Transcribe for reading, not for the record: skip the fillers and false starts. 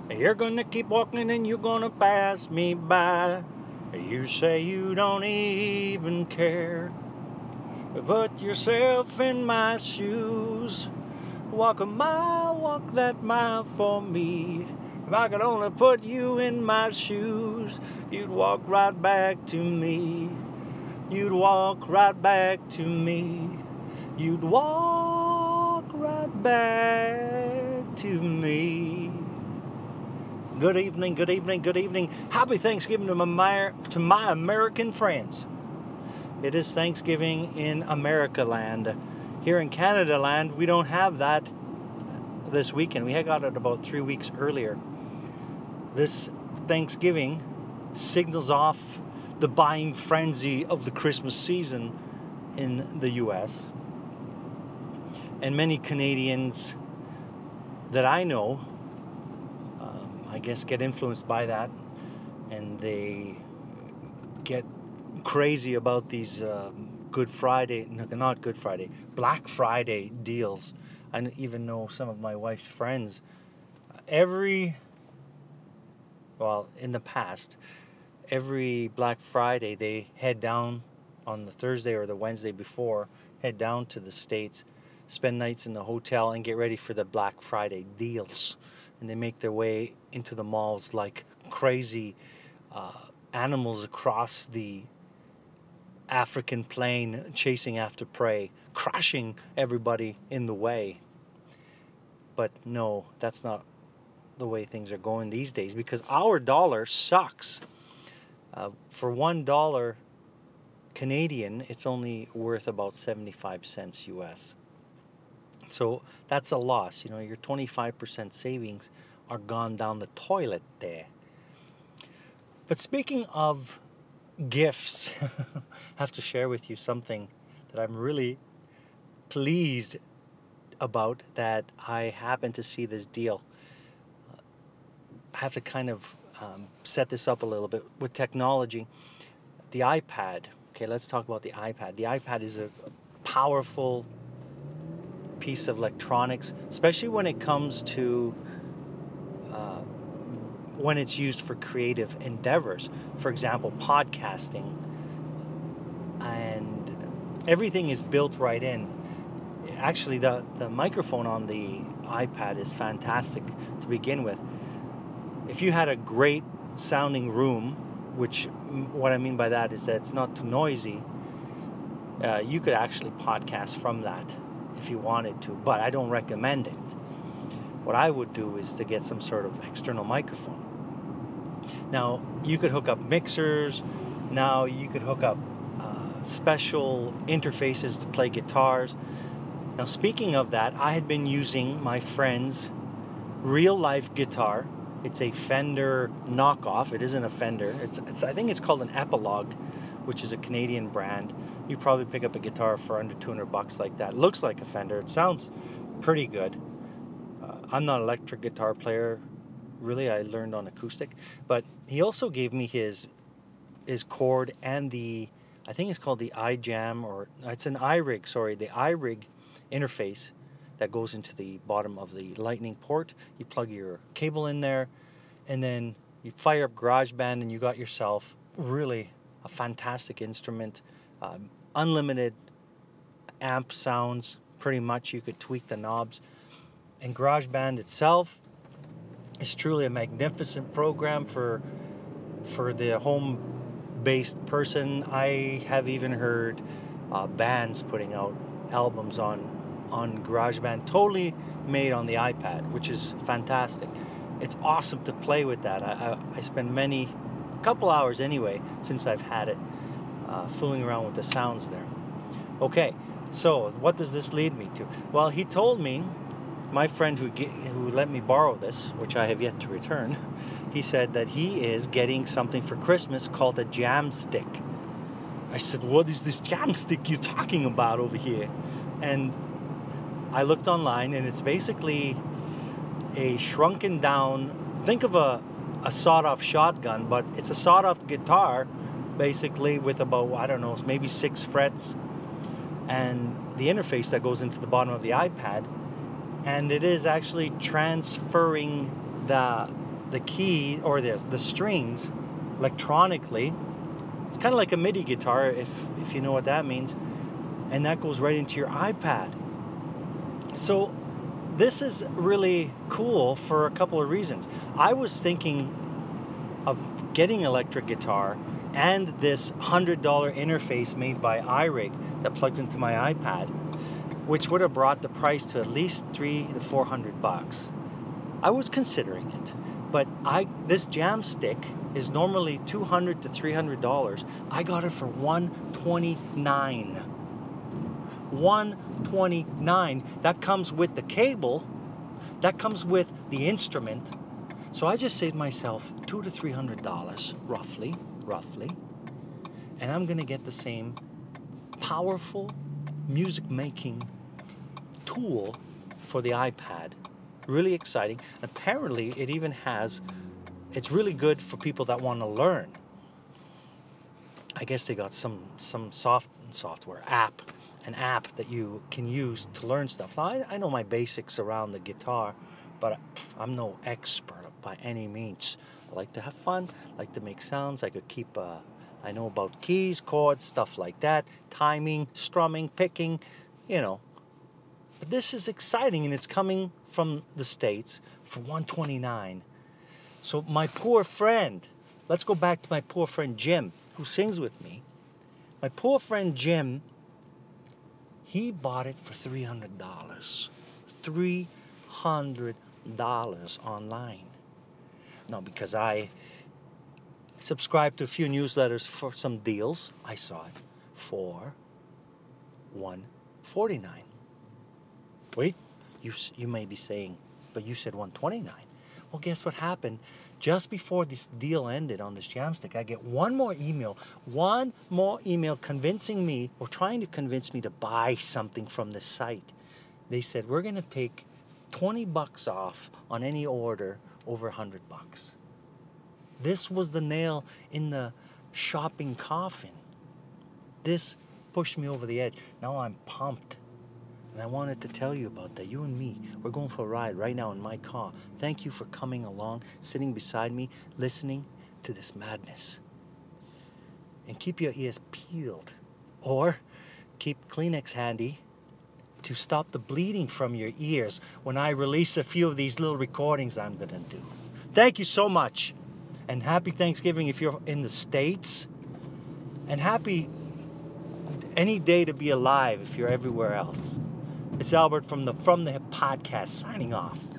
You're gonna keep walking and you're gonna pass me by. You say you don't even care. Put yourself in my shoes. Walk a mile, walk that mile for me. If I could only put you in my shoes, you'd walk right back to me. You'd walk right back to me. You'd walk right back to me. Good evening, good evening, good evening. Happy Thanksgiving to my American friends. It is Thanksgiving in America land. Here in Canada land, we don't have that this weekend. We had got it about 3 weeks earlier. This Thanksgiving signals off the buying frenzy of the Christmas season in the U.S. And many Canadians that I know, I guess, get influenced by that, and they get crazy about these Black Friday deals. I even know some of my wife's friends. In the past, every Black Friday they head down on the Thursday or the Wednesday before, head down to the States, spend nights in the hotel, and get ready for the Black Friday deals. And they make their way into the malls like crazy animals across the African plain, chasing after prey, crashing everybody in the way. But no, that's not the way things are going these days, because our dollar sucks. For $1 Canadian, it's only worth about 75 cents US. So that's a loss. Your 25% savings are gone down the toilet there. But speaking of gifts, I have to share with you something that I'm really pleased about, that I happened to see this deal. I have to kind of set this up a little bit with technology. The iPad. Okay, let's talk about the iPad. The iPad is a powerful piece of electronics, especially when it comes to when it's used for creative endeavors. For example, podcasting, and everything is built right in. Actually, the microphone on the iPad is fantastic to begin with. If you had a great sounding room, which what I mean by that is that it's not too noisy, you could actually podcast from that if you wanted to, but I don't recommend it. What I would do is to get some sort of external microphone. Now, you could hook up mixers. Now, you could hook up special interfaces to play guitars. Now, speaking of that, I had been using my friend's real-life guitar. It's a Fender knockoff. It isn't a Fender. I think it's called an Epilogue, which is a Canadian brand. You probably pick up a guitar for under $200 like that. It looks like a Fender. It sounds pretty good. I'm not an electric guitar player. Really, I learned on acoustic. But he also gave me his cord and I think it's called the iJam, or it's an iRig, the iRig interface that goes into the bottom of the lightning port. You plug your cable in there, and then you fire up GarageBand, and you got yourself really a fantastic instrument. Unlimited amp sounds, pretty much. You could tweak the knobs. And GarageBand itself is truly a magnificent program for the home-based person. I have even heard bands putting out albums on GarageBand, totally made on the iPad, which is fantastic. It's awesome to play with that. I spend a couple hours anyway, since I've had it, fooling around with the sounds there. Okay, so what does this lead me to? Well, he told me, my friend who let me borrow this, which I have yet to return, he said that he is getting something for Christmas called a jam stick. I said, what is this jam stick you're talking about over here? And I looked online, and it's basically a shrunken down, think of a sawed-off shotgun, but it's a sawed-off guitar, basically, with about, maybe 6 frets, and the interface that goes into the bottom of the iPad. And it is actually transferring the the key or the strings electronically. It's kind of like a MIDI guitar, if you know what that means, and that goes right into your iPad. So this is really cool for a couple of reasons. I was thinking of getting electric guitar and this $100 interface made by iRig that plugs into my iPad, which would have brought the price to at least $300 to $400. I was considering it, but this jam stick is normally $200 to $300. I got it for $129. $129. That comes with the cable. That comes with the instrument. So I just saved myself $200 to $300, roughly, and I'm gonna get the same powerful music making tool for the iPad. Really exciting. Apparently, it even has. It's really good for people that want to learn. I guess they got some software an app that you can use to learn stuff. Now, I know my basics around the guitar, but I'm no expert by any means. I like to have fun, like to make sounds. I know about keys, chords, stuff like that, timing, strumming, picking, But this is exciting, and it's coming from the States for $129. So my poor friend, let's go back to my poor friend Jim, who sings with me. My poor friend Jim, he bought it for $300. $300 online. Now, because I subscribed to a few newsletters for some deals, I saw it for $149. Wait, you may be saying, but you said $129. Well, guess what happened? Just before this deal ended on this Jamstick, I get one more email convincing me, or trying to convince me to buy something from the site. They said, we're going to take $20 off on any order over $100. This was the nail in the shopping coffin. This pushed me over the edge. Now I'm pumped. And I wanted to tell you about that. You and me, we're going for a ride right now in my car. Thank you for coming along, sitting beside me, listening to this madness. And keep your ears peeled. Or keep Kleenex handy to stop the bleeding from your ears when I release a few of these little recordings I'm going to do. Thank you so much. And happy Thanksgiving if you're in the States. And happy any day to be alive if you're everywhere else. It's Albert from the Hip Podcast signing off.